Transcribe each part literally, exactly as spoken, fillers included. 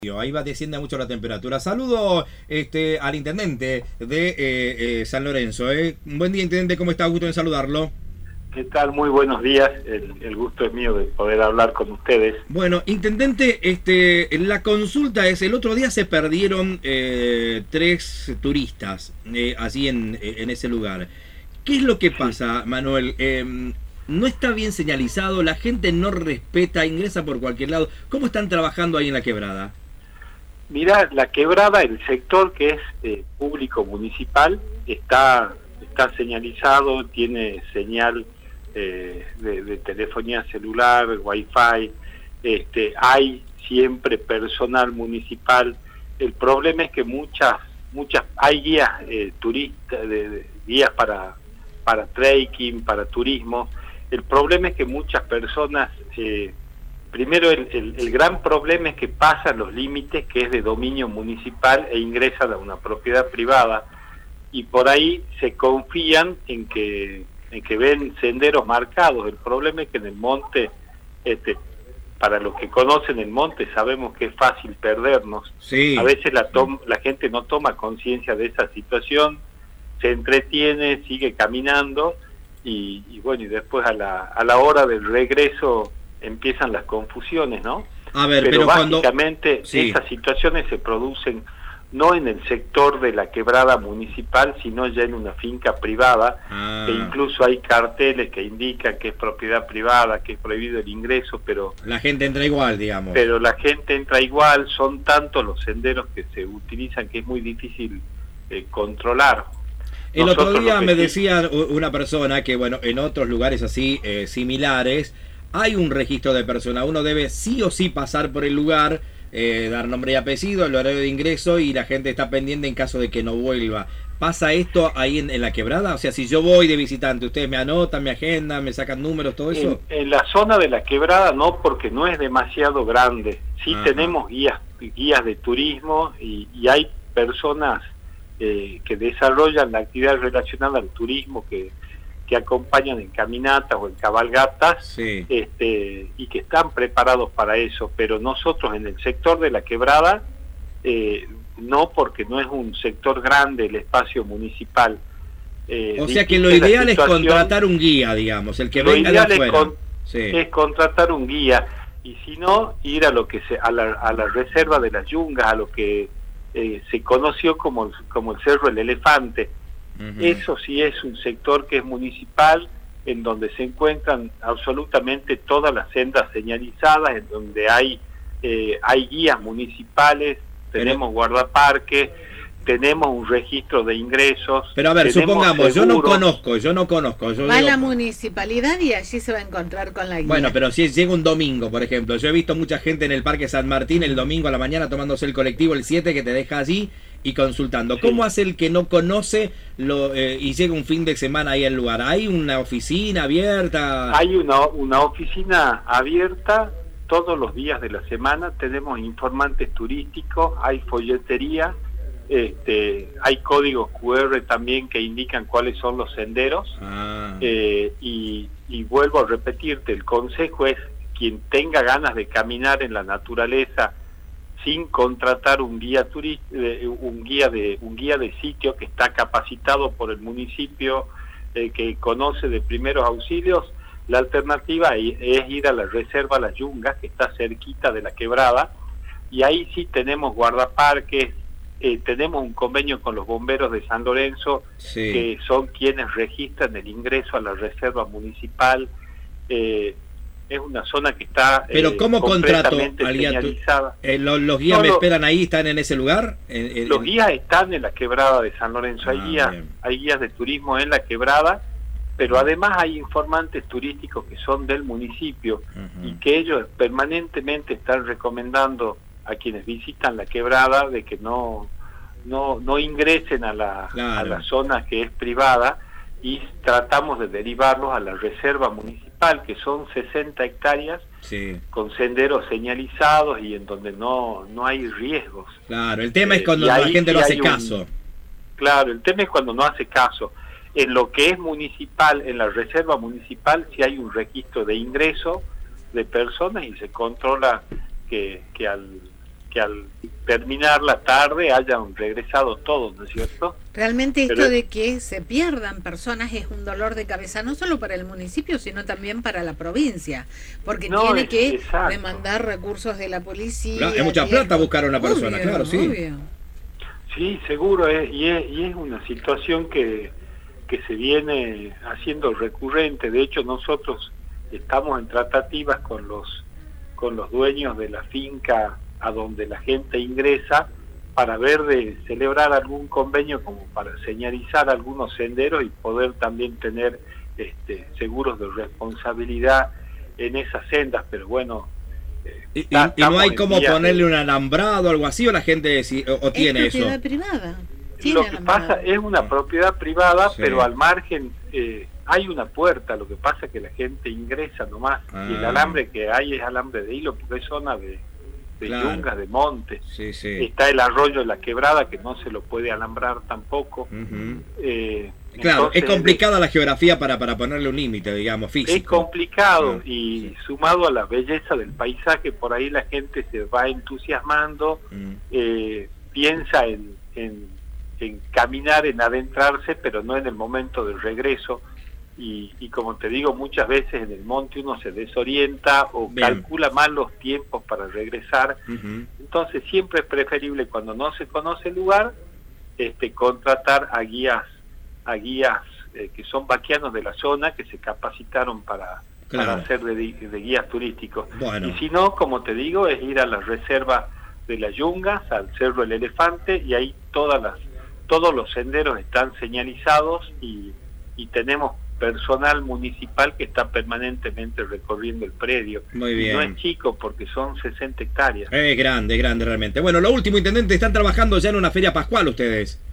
Ahí va, desciende mucho la temperatura. Saludo este, al intendente de eh, eh, San Lorenzo. Eh. Un buen día, intendente, ¿cómo está? Gusto en saludarlo. ¿Qué tal? Muy buenos días. El, el gusto es mío de poder hablar con ustedes. Bueno, intendente, este, la consulta es, el otro día se perdieron eh, tres turistas eh, así en, en ese lugar. ¿Qué es lo que pasa, Manuel? Eh, no está bien señalizado, la gente no respeta, ingresa por cualquier lado. ¿Cómo están trabajando ahí en la quebrada? Mirá, la quebrada, el sector que es eh, público municipal, está, está señalizado, tiene señal eh, de, de telefonía celular, wifi, este, hay siempre personal municipal. El problema es que muchas, muchas, hay guías eh, turistas, de, de, guías para, para trekking, para turismo. El problema es que muchas personas... Eh, Primero, el, el, el gran problema es que pasan los límites, que es de dominio municipal, e ingresan a una propiedad privada, y por ahí se confían en que, en que ven senderos marcados. El problema es que en el monte, este, para los que conocen el monte, sabemos que es fácil perdernos. Sí. A veces la, tom la gente no toma conciencia de esa situación, se entretiene, sigue caminando, y, y bueno, y después a la, a la hora del regreso empiezan las confusiones, ¿no? A ver, pero, pero básicamente cuando... sí. Esas situaciones se producen no en el sector de la quebrada municipal, sino ya en una finca privada, ah. que incluso hay carteles que indican que es propiedad privada, que es prohibido el ingreso, pero... La gente entra igual, digamos. Pero la gente entra igual, son tantos los senderos que se utilizan que es muy difícil eh, controlar. El Nosotros otro día me sí... decía una persona que, bueno, en otros lugares así, eh, similares, hay un registro de persona, uno debe sí o sí pasar por el lugar, eh, dar nombre y apellido, el horario de ingreso, y la gente está pendiente en caso de que no vuelva. ¿Pasa esto ahí en, en la quebrada? O sea, si yo voy de visitante, ustedes me anotan, me agendan, me sacan números, todo eso. En, en la zona de la quebrada no, porque no es demasiado grande. Sí Ajá. tenemos guías, guías de turismo y, y hay personas eh, que desarrollan la actividad relacionada al turismo, que que acompañan en caminatas o en cabalgatas, sí. este, y que están preparados para eso, pero nosotros en el sector de la quebrada, eh, no, porque no es un sector grande el espacio municipal. Eh, o sea que lo ideal es contratar un guía, digamos, el que lo venga de afuera. Es, con, sí. es contratar un guía, y si no, ir a lo que se, a la, a la reserva de las Yungas, a lo que eh, se conoció como, como el Cerro El Elefante. Uh-huh. Eso sí es un sector que es municipal, en donde se encuentran absolutamente todas las sendas señalizadas, en donde hay eh, hay guías municipales, tenemos Pero... guardaparques, tenemos un registro de ingresos. Pero a ver, supongamos, seguro. yo no conozco, yo no conozco. Yo va digo... a la municipalidad y allí se va a encontrar con la guía. Bueno, pero si llega un domingo, por ejemplo, yo he visto mucha gente en el Parque San Martín el domingo a la mañana tomándose el colectivo el siete que te deja allí y consultando. Sí. ¿Cómo hace el que no conoce lo, eh, y llega un fin de semana ahí al lugar? ¿Hay una oficina abierta? Hay una, una oficina abierta todos los días de la semana, tenemos informantes turísticos, hay folletería, este, hay códigos cu erre también que indican cuáles son los senderos, ah. eh, y, y vuelvo a repetirte, el consejo es quien tenga ganas de caminar en la naturaleza sin contratar un guía turista, un guía de un guía de sitio que está capacitado por el municipio, eh, que conoce de primeros auxilios. La alternativa es ir a la reserva Las Yungas, que está cerquita de la quebrada, y ahí sí tenemos guardaparques, eh, tenemos un convenio con los bomberos de San Lorenzo, sí. que son quienes registran el ingreso a la reserva municipal. eh, Es una zona que está Pero eh, ¿cómo contrato al guía? Eh, ¿los, ¿Los guías no, me esperan ahí, están en ese lugar? En, en, los guías están en la quebrada de San Lorenzo, ah, hay, guías, hay guías de turismo en la quebrada, pero además hay informantes turísticos que son del municipio, uh-huh. y que ellos permanentemente están recomendando a quienes visitan la quebrada de que no, no, no ingresen a la, claro. a la zona que es privada, y tratamos de derivarlos a la reserva municipal, que son sesenta hectáreas, sí. con senderos señalizados y en donde no, no hay riesgos. Claro, el tema eh, es cuando la gente no hace un, caso. Claro, el tema es cuando no hace caso. En lo que es municipal, en la reserva municipal, sí hay un registro de ingreso de personas y se controla que, que al que al terminar la tarde hayan regresado todos, ¿no es cierto? Realmente esto Pero, de que se pierdan personas es un dolor de cabeza, no solo para el municipio, sino también para la provincia, porque no, tiene es, que exacto. demandar recursos de la policía. Claro, es mucha plata buscar a una persona, obvio, claro, sí. obvio. Sí, seguro, es, y, es, y es una situación que, que se viene haciendo recurrente. De hecho, nosotros estamos en tratativas con los, con los dueños de la finca a donde la gente ingresa, para ver de celebrar algún convenio como para señalizar algunos senderos y poder también tener este, seguros de responsabilidad en esas sendas, pero bueno... Eh, y, y, y no hay como ponerle de... un alambrado o algo así, o la gente si, o, o tiene eso. Es propiedad privada. Lo que alambrado. pasa es una propiedad privada, sí. pero al margen eh, hay una puerta, lo que pasa es que la gente ingresa nomás, ah. y el alambre que hay es alambre de hilo, porque es zona de... de claro. yungas, de monte, sí, sí. Está el arroyo de la quebrada que no se lo puede alambrar tampoco. Uh-huh. eh, claro, es complicada la geografía para, para ponerle un límite, digamos, físico. Es complicado uh-huh. y sí. sumado a la belleza del paisaje, por ahí la gente se va entusiasmando, uh-huh. eh, piensa en, en, en caminar, en adentrarse, pero no en el momento del regreso. Y, y como te digo, muchas veces en el monte uno se desorienta o Bien. calcula mal los tiempos para regresar. Uh-huh. Entonces siempre es preferible, cuando no se conoce el lugar, este, contratar a guías, a guías eh, que son vaquianos de la zona, que se capacitaron para, claro. para hacer de, de guías turísticos. Bueno. Y si no, como te digo, es ir a la reserva de las Yungas, al Cerro El Elefante, y ahí todas las, todos los senderos están señalizados y, y tenemos personal municipal que está permanentemente recorriendo el predio. Muy bien. Y no es chico porque son sesenta hectáreas. Es grande, grande realmente. Bueno, lo último, intendente, están trabajando ya en una feria pascual ustedes.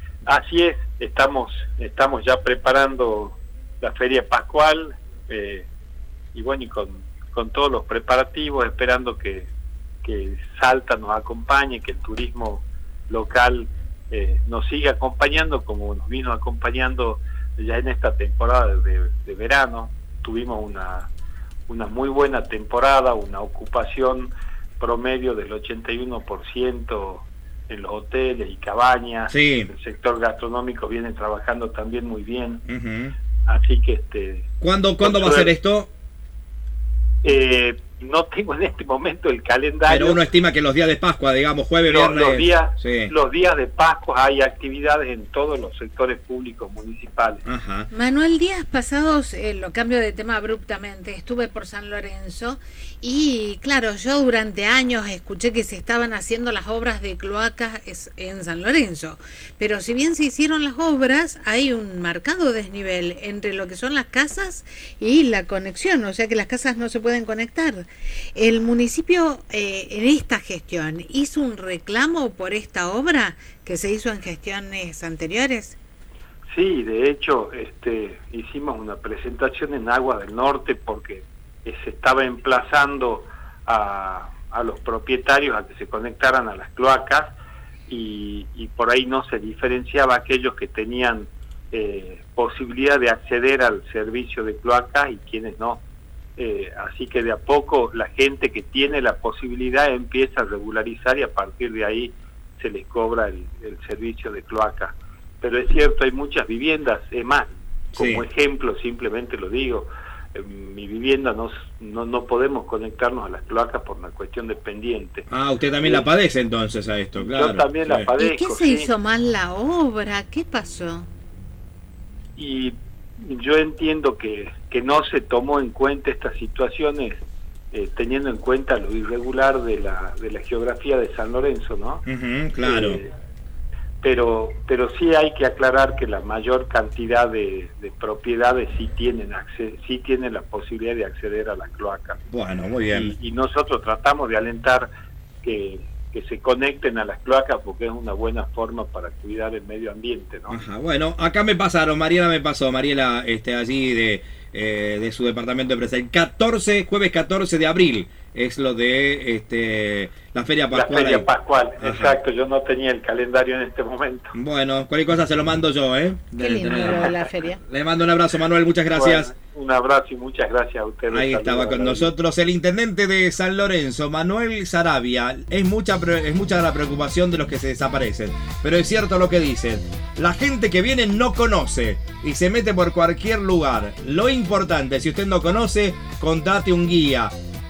Así es, estamos estamos ya preparando la feria pascual eh, y bueno, y con, con todos los preparativos, esperando que, que Salta nos acompañe, que el turismo local eh, nos siga acompañando como nos vino acompañando ya en esta temporada de, de verano. Tuvimos una, una muy buena temporada, una ocupación promedio del ochenta y uno por ciento en los hoteles y cabañas. Sí. El sector gastronómico viene trabajando también muy bien. Uh-huh. Así que... este ¿Cuándo, ¿cuándo va a ser esto? Eh, no tengo en este momento el calendario. Pero uno estima que los días de Pascua, digamos, jueves, los, viernes... Los días, sí. los días de Pascua hay actividades en todos los sectores públicos municipales. Ajá. Manuel, días pasados, eh, lo cambio de tema abruptamente, estuve por San Lorenzo y claro, yo durante años escuché que se estaban haciendo las obras de cloacas en San Lorenzo, pero si bien se hicieron las obras, hay un marcado desnivel entre lo que son las casas y la conexión, o sea que las casas no se pueden conectar. ¿El municipio eh, en esta gestión hizo un reclamo por esta obra que se hizo en gestiones anteriores? Sí, de hecho este, hicimos una presentación en Agua del Norte porque eh, se estaba emplazando a, a los propietarios a que se conectaran a las cloacas y, y por ahí no se diferenciaba aquellos que tenían eh, posibilidad de acceder al servicio de cloacas y quienes no. Eh, así que de a poco la gente que tiene la posibilidad empieza a regularizar y a partir de ahí se les cobra el, el servicio de cloaca. Pero es cierto, hay muchas viviendas, es más, como sí. ejemplo simplemente lo digo, en mi vivienda no, no, no podemos conectarnos a las cloacas por una cuestión de pendiente. Ah, usted también eh, la padece entonces a esto, claro. Yo también sí. la padezco. ¿Y qué se sí. hizo mal la obra? ¿Qué pasó? Y yo entiendo que, que no se tomó en cuenta estas situaciones eh, teniendo en cuenta lo irregular de la de la geografía de San Lorenzo, ¿no? Uh-huh, claro. Eh, pero pero sí hay que aclarar que la mayor cantidad de, de propiedades sí tienen acce- sí tienen la posibilidad de acceder a la cloaca. Bueno, muy bien. Y, y nosotros tratamos de alentar que que se conecten a las cloacas porque es una buena forma para cuidar el medio ambiente, ¿no? Ajá, bueno, acá me pasaron, Mariela me pasó, Mariela este, allí de, eh, de su departamento empresarial. catorce, jueves catorce de abril es lo de este la Feria Pascual. La Feria ahí. Pascual, Ajá. Exacto, yo no tenía el calendario en este momento. Bueno, cualquier cosa se lo mando yo, ¿eh? Qué lindo la feria. Le mando un abrazo, Manuel, muchas gracias. Bueno. Un abrazo y muchas gracias a ustedes. Ahí estaba con nosotros el intendente de San Lorenzo, Manuel Sarabia. Es mucha, es mucha la preocupación de los que se desaparecen, pero es cierto lo que dicen. La gente que viene no conoce y se mete por cualquier lugar. Lo importante, si usted no conoce, contrate un guía.